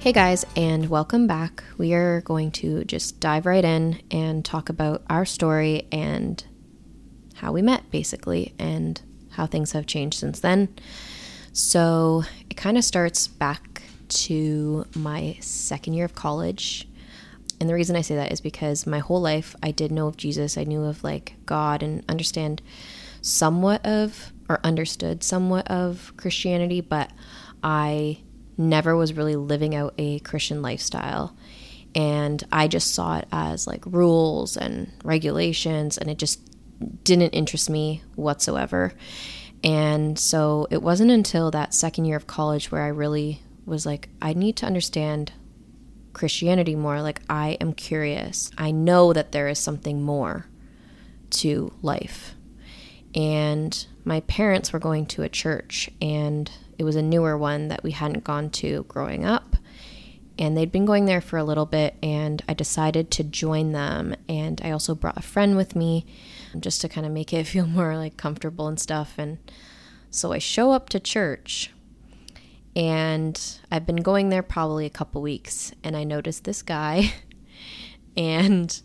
Hey guys, and welcome back. We are going to just dive right in and talk about our story and how we met, basically, and how things have changed since then. So it kind of starts back to my second year of college. And the reason I say that is because my whole life I did know of Jesus. I knew of like God and understood somewhat of Christianity, but I never was really living out a Christian lifestyle. And I just saw it as like rules and regulations, and it just didn't interest me whatsoever. And so it wasn't until that second year of college where I really was like, I need to understand Christianity more. Like, I am curious. I know that there is something more to life. And my parents were going to a church, and it was a newer one that we hadn't gone to growing up. And they'd been going there for a little bit, and I decided to join them. And I also brought a friend with me just to kind of make it feel more like comfortable and stuff. And so I show up to church, and I've been going there probably a couple weeks, and I noticed this guy, and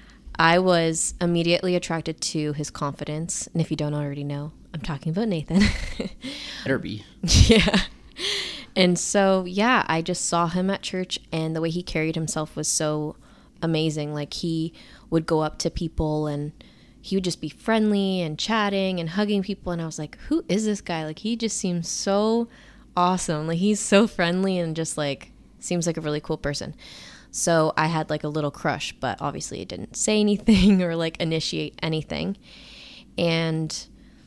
I was immediately attracted to his confidence. And if you don't already know, I'm talking about Nathan. Better be. Yeah. And so, yeah, I just saw him at church, and the way he carried himself was so amazing. Like, he would go up to people, and he would just be friendly and chatting and hugging people. And I was like, who is this guy? Like, he just seems so awesome. Like, he's so friendly and just like seems like a really cool person. So I had like a little crush, but obviously I didn't say anything or like initiate anything. And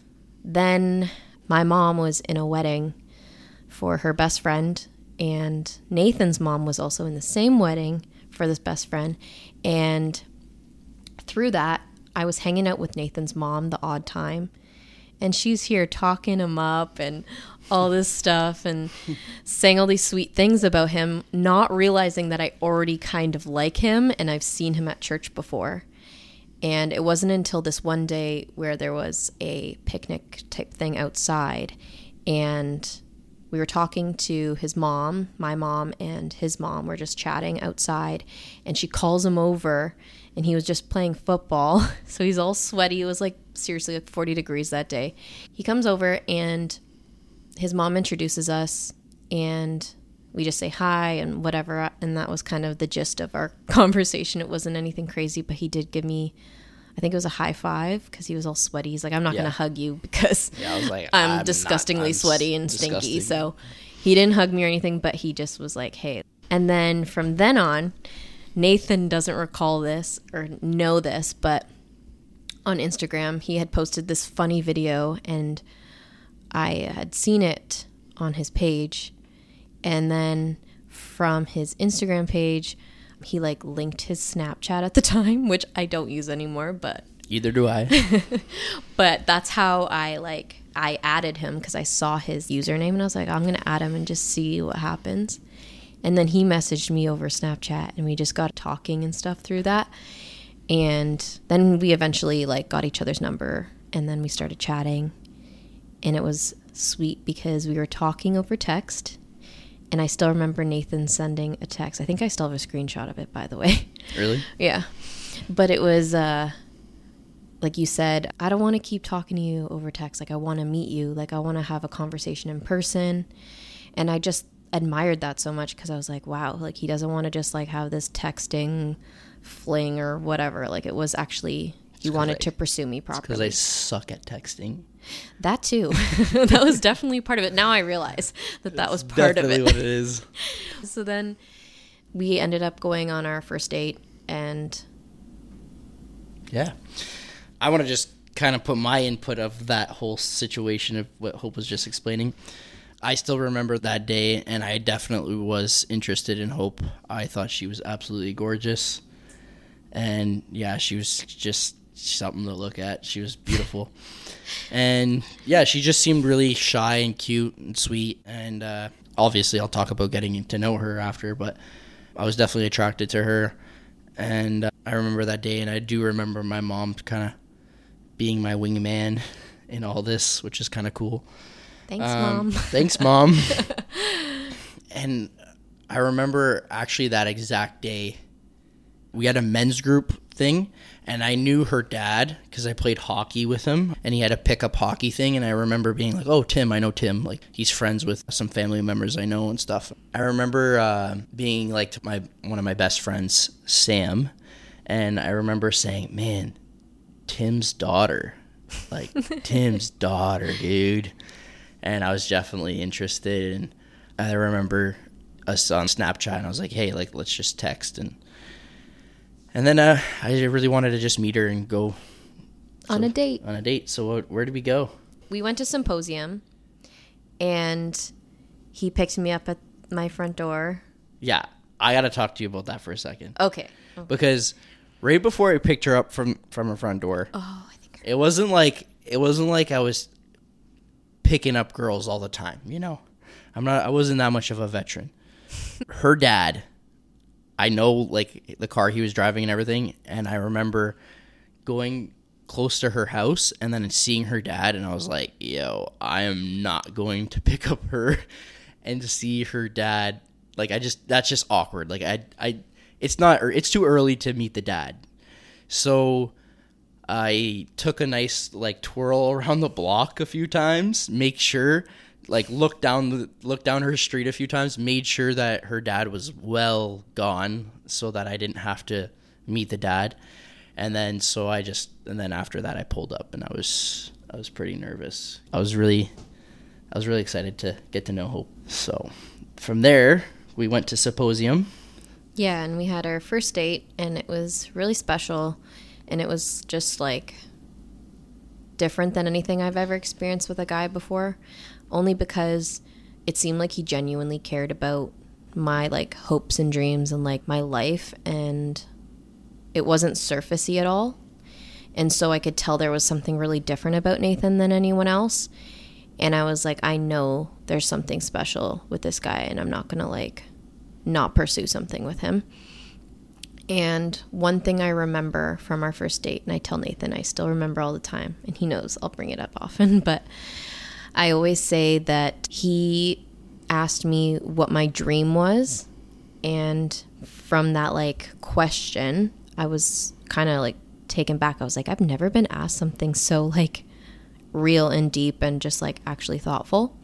then my mom was in a wedding for her best friend, and Nathan's mom was also in the same wedding for this best friend. And through that, I was hanging out with Nathan's mom the odd time, and she's here talking him up and all this stuff and saying all these sweet things about him, not realizing that I already kind of like him and I've seen him at church before. And it wasn't until this one day where there was a picnic type thing outside, and we were talking to his mom, my mom, and his mom were just chatting outside, and she calls him over, and he was just playing football. So he's all sweaty. It was like seriously like 40 degrees that day. He comes over, and his mom introduces us, and we just say hi and whatever. And that was kind of the gist of our conversation. It wasn't anything crazy, but he did give me, I think it was a high five, because he was all sweaty. He's like, I'm not going to hug you because I was like, I'm disgustingly sweaty and stinky. So he didn't hug me or anything, but he just was like, hey. And then from then on, Nathan doesn't recall this or know this, but on Instagram, he had posted this funny video, and I had seen it on his page. And then from his Instagram page, he like linked his Snapchat at the time, which I don't use anymore, but either do I. But that's how I added him, because I saw his username, and I was like, I'm going to add him and just see what happens. And then he messaged me over Snapchat, and we just got talking and stuff through that. And then we eventually like got each other's number, and then we started chatting, and it was sweet because we were talking over text. And I still remember Nathan sending a text. I think I still have a screenshot of it, by the way. Really? Yeah. But it was, like you said, I don't want to keep talking to you over text. Like, I want to meet you. Like, I want to have a conversation in person. And I just admired that so much, because I was like, wow, like, he doesn't want to just like have this texting fling or whatever. Like, it was actually, he wanted to pursue me properly. Because I suck at texting. That too. That was definitely part of it. Now I realize that was part of it. Definitely what it is. So then we ended up going on our first date, and yeah. I want to just kind of put my input of that whole situation of what Hope was just explaining. I still remember that day, and I definitely was interested in Hope. I thought she was absolutely gorgeous. And yeah, she was just something to look at. She was beautiful. And yeah, she just seemed really shy and cute and sweet. And obviously I'll talk about getting to know her after, but I was definitely attracted to her. And I remember that day, and I do remember my mom kind of being my wingman in all this, which is kind of cool. Thanks, Mom. Thanks, Mom. And I remember actually that exact day, we had a men's group thing, and I knew her dad because I played hockey with him, and he had a pickup hockey thing, and I remember being like, oh, Tim, I know Tim. Like, he's friends with some family members I know and stuff. I remember being like to one of my best friends, Sam, and I remember saying, man, Tim's daughter. Like, Tim's daughter, dude. And I was definitely interested, and I remember us on Snapchat, and I was like, hey, like, let's just text, and then I really wanted to just meet her and go on a date. On a date. So where did we go? We went to Symposium, and he picked me up at my front door. Yeah, I got to talk to you about that for a second. Okay. Because right before I picked her up from her front door, it wasn't like I was picking up girls all the time. You know, I wasn't that much of a veteran. Her dad, I know, like, the car he was driving and everything, and I remember going close to her house and then seeing her dad, and I was like, yo, I am not going to pick up her and to see her dad. Like, that's just awkward. Like, it's too early to meet the dad. So I took a nice, like, twirl around the block a few times, make sure, like, look down her street a few times, made sure that her dad was well gone so that I didn't have to meet the dad. And then after that I pulled up, and I was pretty nervous. I was really excited to get to know Hope. So from there we went to Symposium. Yeah, and we had our first date, and it was really special, and it was just like different than anything I've ever experienced with a guy before. Only because it seemed like he genuinely cared about my, like, hopes and dreams and, like, my life, and it wasn't surfacey at all. And so I could tell there was something really different about Nathan than anyone else. And I was like, I know there's something special with this guy, and I'm not going to, like, not pursue something with him. And one thing I remember from our first date, and I tell Nathan I still remember all the time, and he knows I'll bring it up often, but I always say that he asked me what my dream was, and from that, like, question, I was kind of, like, taken back. I was like, I've never been asked something so, like, real and deep and just, like, actually thoughtful.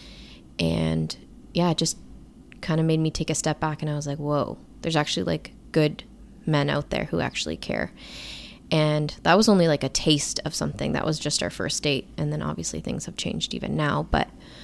And yeah, it just kind of made me take a step back, and I was like, whoa, there's actually, like, good men out there who actually care. And that was only, like, a taste of something. That was just our first date. And then obviously things have changed even now. But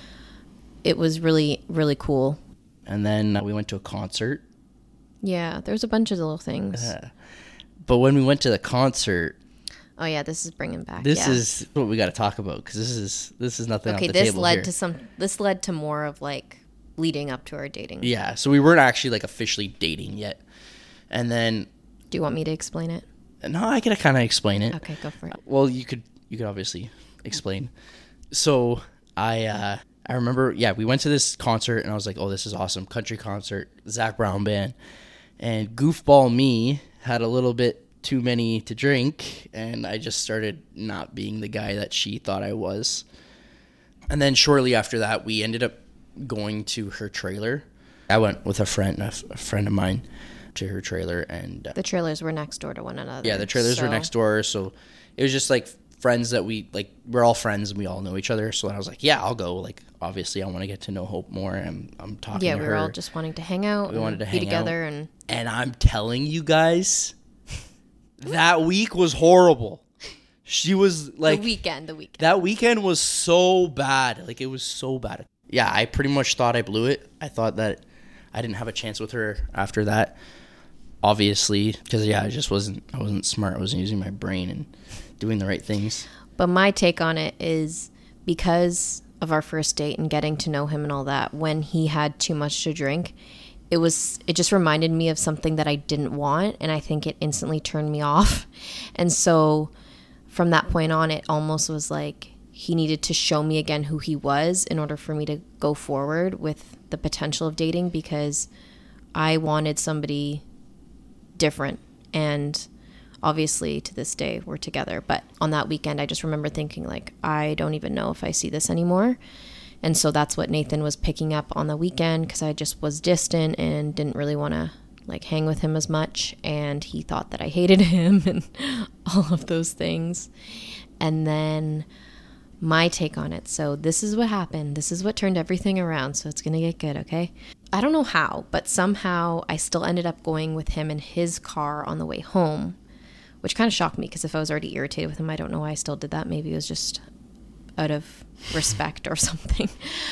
it was really, really cool. And then we went to a concert. Yeah, there was a bunch of little things. But when we went to the concert... Oh, yeah, this is bringing back. This is what we got to talk about, because this is nothing off the table here. This led to more of, like, leading up to our dating. Yeah, so we weren't actually, like, officially dating yet. And then... Do you want me to explain it? No, I could kind of explain it. Okay, go for it. Well, you could obviously explain. So I remember, we went to this concert, and I was like, oh, this is awesome. Country concert, Zac Brown band. And goofball me had a little bit too many to drink, and I just started not being the guy that she thought I was. And then shortly after that, we ended up going to her trailer. I went with a friend of mine, to her trailer, and the trailers were next door to one another. Yeah, the trailers were next door, so it was just like friends that we're all friends and we all know each other. So I was like, yeah, I'll go. Like, obviously I want to get to know Hope more, and I'm talking to her. Yeah, we were all just wanting to hang out. We wanted to hang together, and I'm telling you guys, that week was horrible. She was like, the weekend. That weekend was so bad. Like, it was so bad. Yeah, I pretty much thought I blew it. I thought that I didn't have a chance with her after that. Obviously, because I wasn't smart. I wasn't using my brain and doing the right things. But my take on it is, because of our first date and getting to know him and all that, when he had too much to drink, it just reminded me of something that I didn't want, and I think it instantly turned me off. And so from that point on, it almost was like he needed to show me again who he was in order for me to go forward with the potential of dating, because I wanted somebody different. And obviously to this day we're together, but on that weekend I just remember thinking, like, I don't even know if I see this anymore. And so that's what Nathan was picking up on the weekend, because I just was distant and didn't really want to like hang with him as much. And he thought that I hated him and all of those things. And then my take on it. So this is what happened. This is what turned everything around. So it's going to get good, okay? I don't know how, but somehow I still ended up going with him in his car on the way home, which kind of shocked me, because if I was already irritated with him, I don't know why I still did that. Maybe it was just out of respect or something.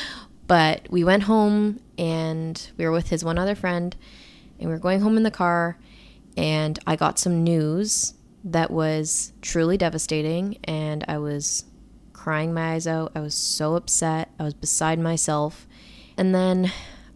But we went home and we were with his one other friend, and we were going home in the car, and I got some news that was truly devastating, and I was crying my eyes out. I was so upset. I was beside myself. And then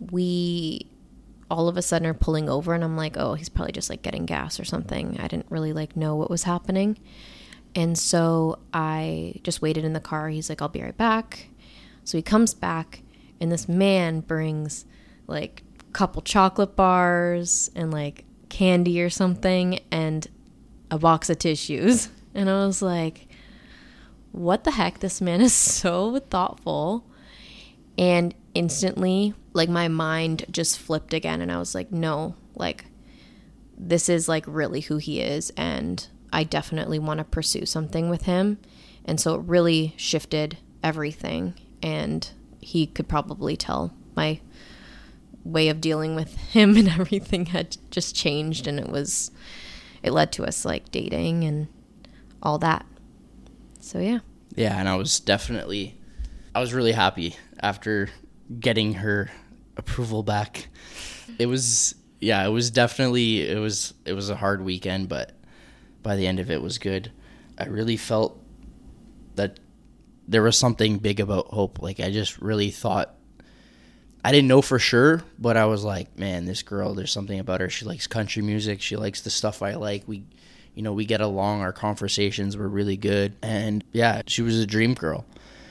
we all of a sudden are pulling over, and I'm like, oh, he's probably just like getting gas or something. I didn't really like know what was happening. And so I just waited in the car. He's like, I'll be right back. So he comes back, and this man brings like a couple chocolate bars and like candy or something and a box of tissues. And I was like, what the heck? This man is so thoughtful. And instantly, like, my mind just flipped again, and I was like, no, like, this is like really who he is, and I definitely want to pursue something with him. And so it really shifted everything, and he could probably tell my way of dealing with him and everything had just changed, and it led to us like dating and all that. So yeah. Yeah, and I was really happy after getting her approval back. It was definitely a hard weekend, but by the end of it was good. I really felt that there was something big about Hope. Like, I just really thought, I didn't know for sure, but I was like, man, this girl, there's something about her. She likes country music. She likes the stuff I like. We get along. Our conversations were really good. And yeah, she was a dream girl.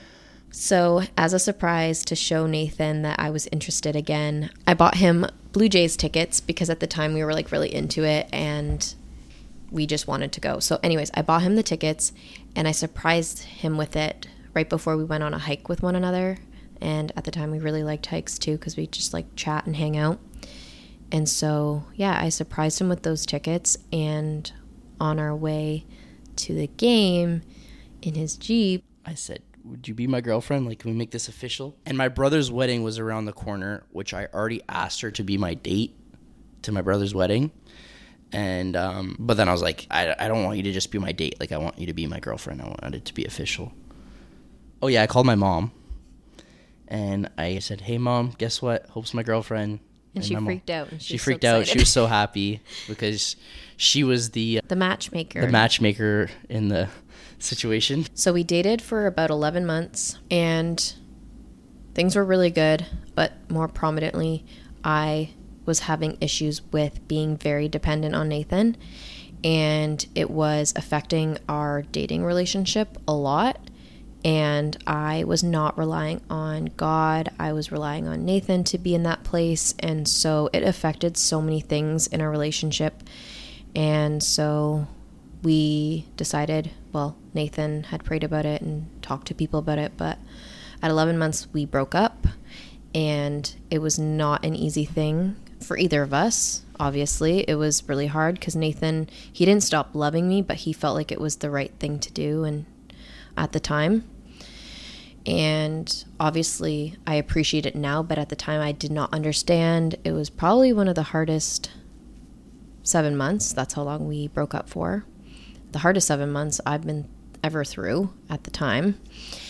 So as a surprise to show Nathan that I was interested again, I bought him Blue Jays tickets, because at the time we were like really into it and we just wanted to go. So anyways, I bought him the tickets, and I surprised him with it right before we went on a hike with one another. And at the time we really liked hikes too, because we just like chat and hang out. And so yeah, I surprised him with those tickets, and on our way to the game in his Jeep, I said, would you be my girlfriend? Like, can we make this official? And my brother's wedding was around the corner, which I already asked her to be my date to my brother's wedding. And but then I was like, I don't want you to just be my date. Like, I want you to be my girlfriend. I want it to be official. Oh yeah, I called my mom, and I said, hey Mom, guess what? Hope's my girlfriend. And she freaked out. And she freaked out. She was so happy because she was the matchmaker. The matchmaker in the situation. So we dated for about 11 months, and things were really good, but more prominently, I was having issues with being very dependent on Nathan, and it was affecting our dating relationship a lot. And I was not relying on God. I was relying on Nathan to be in that place. And so it affected so many things in our relationship. And so we decided, well, Nathan had prayed about it and talked to people about it. But at 11 months, we broke up. And it was not an easy thing for either of us. Obviously, it was really hard because Nathan, he didn't stop loving me, but he felt like it was the right thing to do. And at the time, and obviously I appreciate it now, but at the time I did not understand. It was probably one of the hardest 7 months. That's how long we broke up for. The hardest 7 months I've been ever through at the time.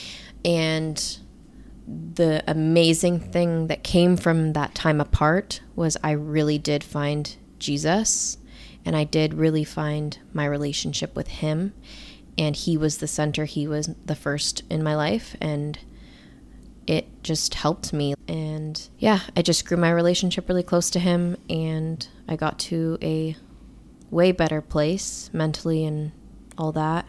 And the amazing thing that came from that time apart was I really did find Jesus, and I did really find my relationship with him. And he was the center. He was the first in my life, and it just helped me. And yeah, I just grew my relationship really close to him, and I got to a way better place mentally and all that.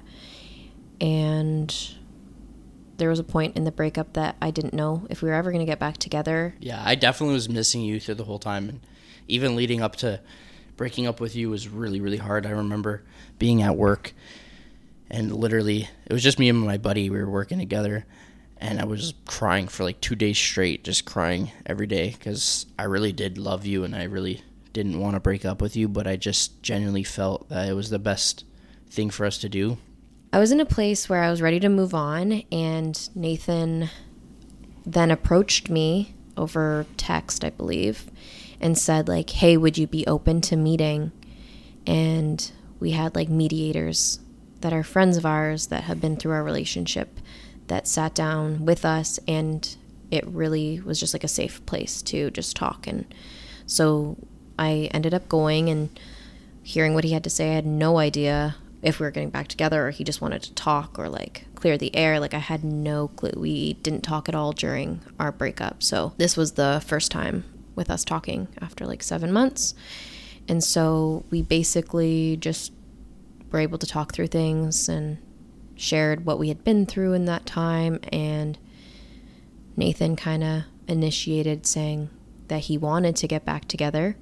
And there was a point in the breakup that I didn't know if we were ever going to get back together. Yeah, I definitely was missing you through the whole time. And even leading up to breaking up with you was really, really hard. I remember being at work, and literally, it was just me and my buddy. We were working together, And I was crying for like 2 days straight, just crying every day because I really did love you and I really didn't want to break up with you, but I just genuinely felt that it was the best thing for us to do. I was in a place where I was ready to move on, and Nathan then approached me over text, I believe, and said like, hey, would you be open to meeting? And we had like mediators that are friends of ours that have been through our relationship that sat down with us, and it really was just like a safe place to just talk. And so I ended up going and hearing what he had to say. I had no idea if we were getting back together or he just wanted to talk or like clear the air. Like I had no clue. We didn't talk at all during our breakup. So this was the first time with us talking after like 7 months. And so we basically just were able to talk through things and shared what we had been through in that time. And Nathan kind of initiated saying that he wanted to get back together.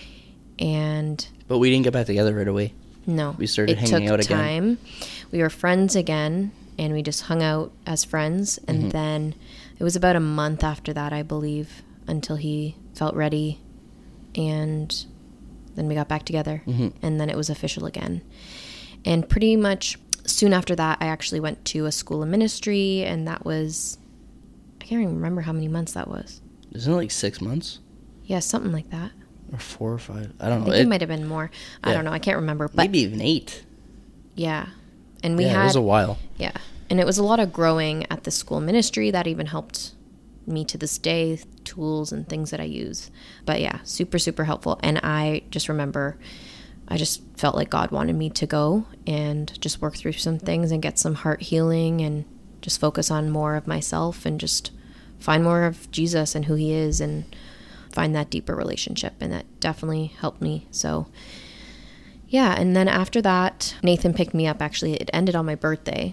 But we didn't get back together right away. No. We started hanging out again. Time. We were friends again, and we just hung out as friends. And then it was about a month after that, I believe, until he felt ready. And then we got back together. And then it was official again. And pretty much soon after that, I actually went to a school of ministry, and that was, I can't even remember how many months that was. Isn't it like 6 months? Yeah, something like that. Or 4 or 5. I don't know. I think it might have been more. Yeah. I don't know. I can't remember. But maybe even 8. Yeah. And it was a while. Yeah. And it was a lot of growing at the school ministry that even helped me to this day, tools and things that I use. But yeah, super, super helpful. And I just remember, I just felt like God wanted me to go and just work through some things and get some heart healing and just focus on more of myself and just find more of Jesus and who he is and find that deeper relationship. And that definitely helped me. So yeah. And then after that, Nathan picked me up. Actually, it ended on my birthday.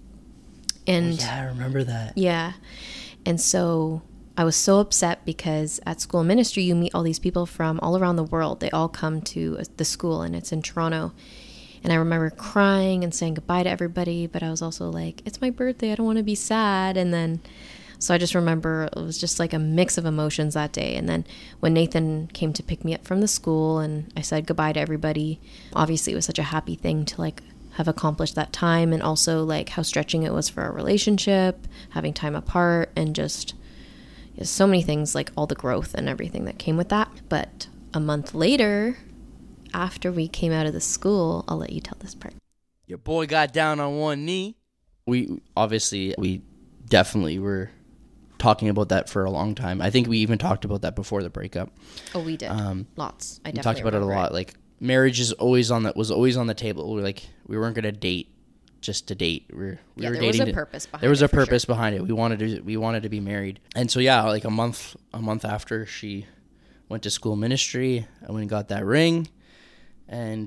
And yeah, I remember that. Yeah. And so I was so upset because at school ministry, you meet all these people from all around the world. They all come to the school, and it's in Toronto. And I remember crying and saying goodbye to everybody, but I was also like, it's my birthday. I don't want to be sad. And then, so I just remember it was just like a mix of emotions that day. And then when Nathan came to pick me up from the school and I said goodbye to everybody, obviously it was such a happy thing to like have accomplished that time, and also like how stretching it was for our relationship, having time apart, and just so many things, like all the growth and everything that came with that. But a month later, after we came out of the school, I'll let you tell this part. Your boy got down on one knee. We definitely were talking about that for a long time. I think we even talked about that before the breakup. Oh, we did. Lots. I definitely we talked about it a lot. Like marriage was always on the table. We weren't going to date just to date. We were there dating. Was a purpose behind it. There was a purpose behind it. We wanted to be married. And so yeah, like a month after she went to school ministry, I went and got that ring. And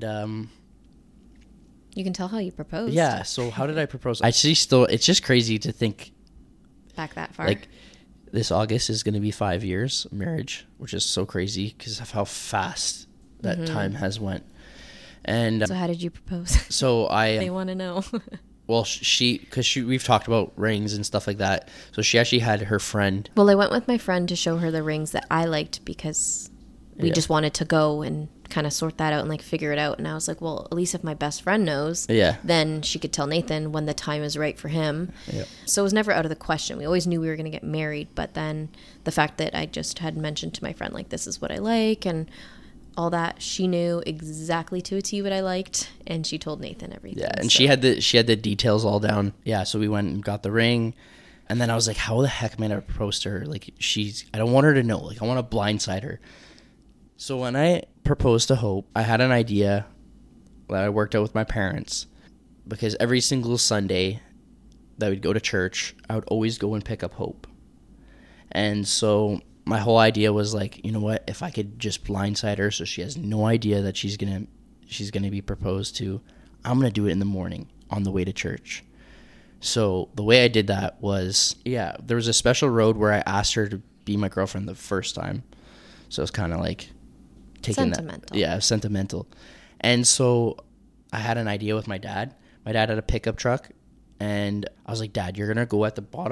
you can tell how you proposed. Yeah. So how did I propose? It's just crazy to think back that far. Like this August is going to be 5 years of marriage, which is so crazy because of how fast that time has went. And so how did you propose? So they want to know. Well, we've talked about rings and stuff like that. So she actually had her friend. Well, I went with my friend to show her the rings that I liked because we just wanted to go and kind of sort that out and like figure it out. And I was like, well, at least if my best friend knows, then she could tell Nathan when the time is right for him. Yeah. So it was never out of the question. We always knew we were going to get married. But then the fact that I just had mentioned to my friend, like, this is what I like and all that, she knew exactly to a T what I liked, and she told Nathan everything. Yeah, and she had the details all down. Yeah, so we went and got the ring, and then I was like, how the heck am I gonna propose to her? Like, I don't want her to know. Like, I want to blindside her. So when I proposed to Hope, I had an idea that I worked out with my parents, because every single Sunday that we'd go to church, I would always go and pick up Hope. And so my whole idea was like, you know what, if I could just blindside her so she has no idea that she's gonna be proposed to, I'm gonna do it in the morning on the way to church. So the way I did that was, there was a special road where I asked her to be my girlfriend the first time. So it's kind of like taking sentimental. Sentimental. And so I had an idea with my dad. My dad had a pickup truck, and I was like, Dad, you're gonna go at the bottom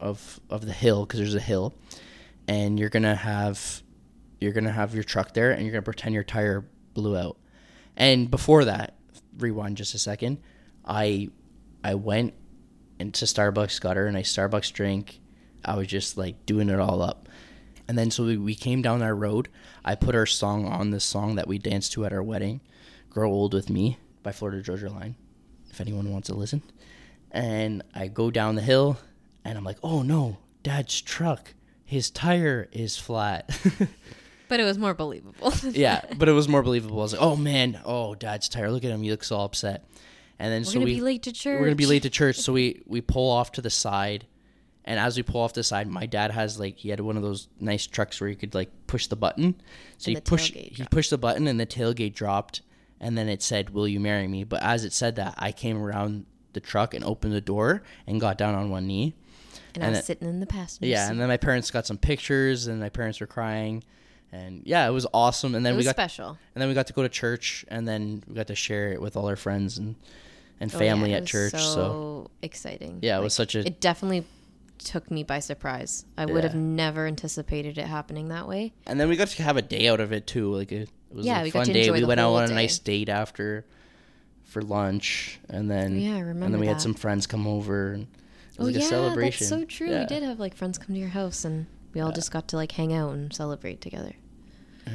of the hill, because there's a hill, and you're gonna have your truck there, and you're gonna pretend your tire blew out. And before that, rewind just a second, I went into Starbucks, got her a nice Starbucks drink. I was just like doing it all up. And then so we came down our road. I put our song on, this song that we danced to at our wedding, Grow Old With Me by Florida Georgia Line, if anyone wants to listen. And I go down the hill, and I'm like, oh no, Dad's truck, his tire is flat. But it was more believable. Yeah, but it was more believable. I was like, oh man, oh, Dad's tire, look at him, he looks all upset. And then We're going to be late to church. We're going to be late to church, so we pull off to the side. And as we pull off the side, my dad he had one of those nice trucks where you could like push the button. So he pushed the button, and the tailgate dropped, and then it said, "Will you marry me?" But as it said that, I came around the truck and opened the door and got down on one knee. And I was sitting in the passenger seat. Yeah, and then my parents got some pictures, and my parents were crying. And yeah, it was awesome. And then it was special. And then we got to go to church, and then we got to share it with all our friends and family at church. So exciting. Yeah, it definitely took me by surprise. I would have never anticipated it happening that way. And then we got to have a day out of it too. Like it was a fun day. We went out on a nice date after for lunch, and then I remember. And then we had some friends come over, and it was like a celebration. That's so true. Yeah. We did have like friends come to your house, and we all just got to like hang out and celebrate together. Yeah.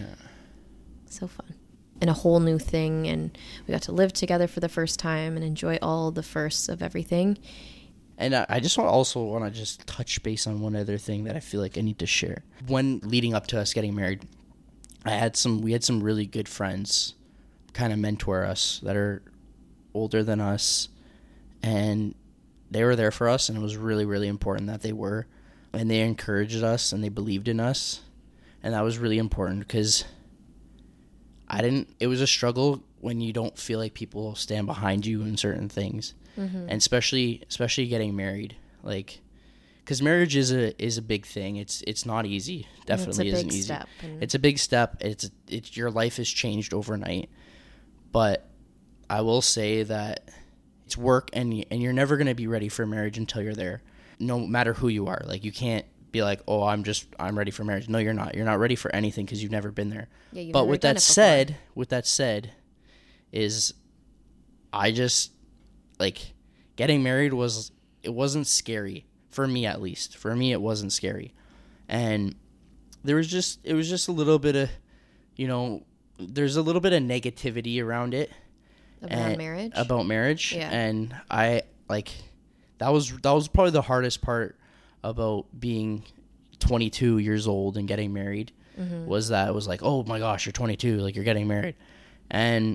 So fun. And a whole new thing, and we got to live together for the first time and enjoy all the firsts of everything. And I just want to just touch base on one other thing that I feel like I need to share. When leading up to us getting married, we had some really good friends kind of mentor us that are older than us, and they were there for us, and it was really, really important that they were. And they encouraged us, and they believed in us, and that was really important, because it was a struggle when you don't feel like people stand behind you in certain things. Mm-hmm. And especially getting married, like, because marriage is a big thing. It's not easy. Definitely isn't easy. It's a big step. It's your life has changed overnight. But I will say that it's work, and you're never going to be ready for marriage until you're there. No matter who you are, like, you can't be like, oh, I'm ready for marriage. No, you're not. You're not ready for anything because you've never been there. Yeah, but with that said, is I just, like, getting married it wasn't scary for me, at least. For me, it wasn't scary, and it was just a little bit of, there's a little bit of negativity around it about marriage, yeah. And I that was probably the hardest part about being 22 years old and getting married. Mm-hmm. Was that it was like, oh my gosh, you're 22, like, you're getting married, and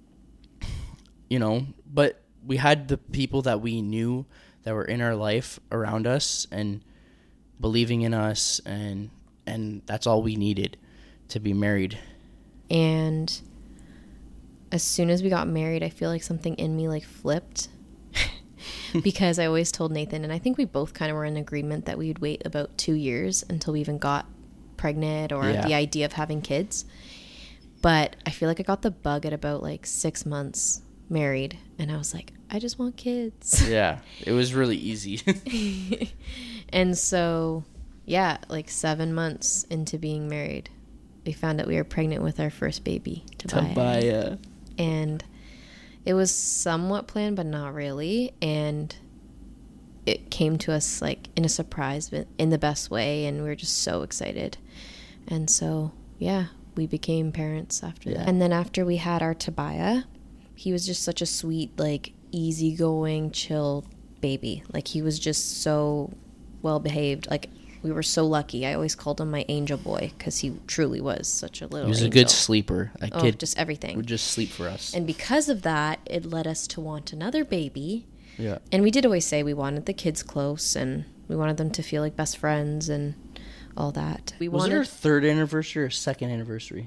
but we had the people that we knew that were in our life around us and believing in us, and that's all we needed to be married. And as soon as we got married, I feel like something in me like flipped because I always told Nathan, and I think we both kind of were in agreement that we would wait about 2 years until we even got pregnant or the idea of having kids. But I feel like I got the bug at about like 6 months married, and I was like, I just want kids. Yeah, it was really easy. And so, yeah, like 7 months into being married, we found out we were pregnant with our first baby, Tobiah. And it was somewhat planned, but not really. And it came to us like in a surprise, but in the best way, and we were just so excited. And so, yeah, we became parents after that. And then after we had our Tobiah, he was just such a sweet, like, easygoing, chill baby. Like, he was just so well behaved. Like, we were so lucky. I always called him my angel boy because he truly was such a little angel. He was a good sleeper. Kid just everything. Would just sleep for us. And because of that, it led us to want another baby. Yeah. And we did always say we wanted the kids close, and we wanted them to feel like best friends and all that. Was it our third anniversary or second anniversary?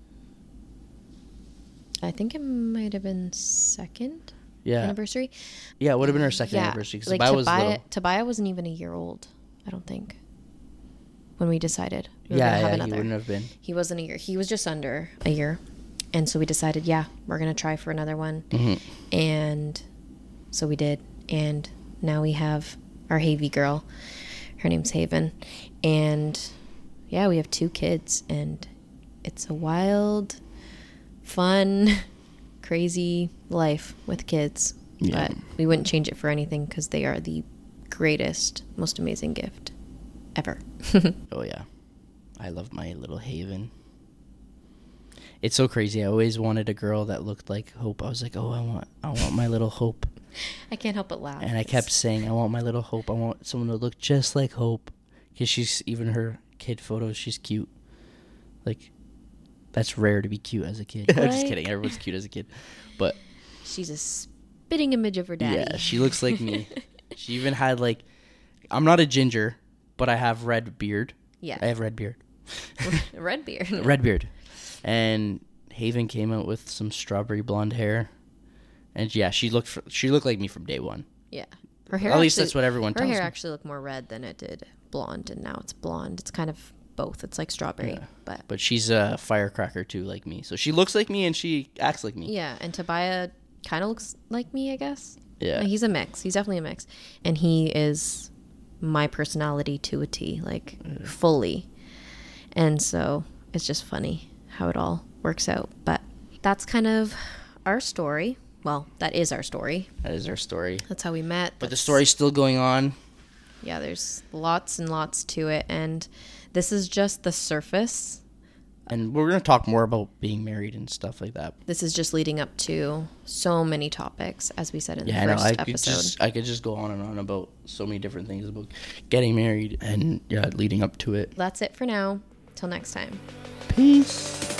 I think it might have been second anniversary. Yeah, it would have been our second anniversary. Because like was little. Tobiah wasn't even a year old, I don't think, when we decided we were going to have another. He wouldn't have been. He wasn't a year. He was just under a year. And so we decided, we're going to try for another one. Mm-hmm. And so we did. And now we have our Havy girl. Her name's Haven. And yeah, we have 2 kids, and it's a wild, fun, crazy life with kids. Yeah. But we wouldn't change it for anything because they are the greatest, most amazing gift ever. Oh yeah, I love my little Haven. It's so crazy. I always wanted a girl that looked like Hope. I was like, oh, I want my little Hope. I can't help but laugh. And I kept saying, I want my little Hope. I want someone to look just like Hope, because she's, even her kid photos, she's cute. Like, that's rare to be cute as a kid. I'm just kidding. Everyone's cute as a kid, but she's a spitting image of her daddy. yeah, she looks like me. She even had, like, I'm not a ginger, but I have red beard. Yeah, I have red beard. red beard. Red beard. And Haven came out with some strawberry blonde hair, and yeah, she looked like me from day one. Yeah, her hair. At least that's what everyone tells me. Her hair actually looked more red than it did blonde, and now it's blonde. It's kind of both. It's like strawberry, Yeah. but she's a firecracker too, like me. So she looks like me and she acts like me. yeah. And Tobiah kind of looks like me, I guess. Yeah. He's a mix. He's definitely a mix, and he is my personality to a T, like fully. And so it's just funny how it all works out. But that's kind of our story. Well, that is our story. That is our story. That's how we met. But the story's still going on. Yeah, there's lots and lots to it. And this is just the surface. And we're going to talk more about being married and stuff like that. This is just leading up to so many topics, as we said in the Yeah, first I episode. I could just go on and on about so many different things about getting married and, yeah, leading up to it. That's it for now. Till next time. Peace.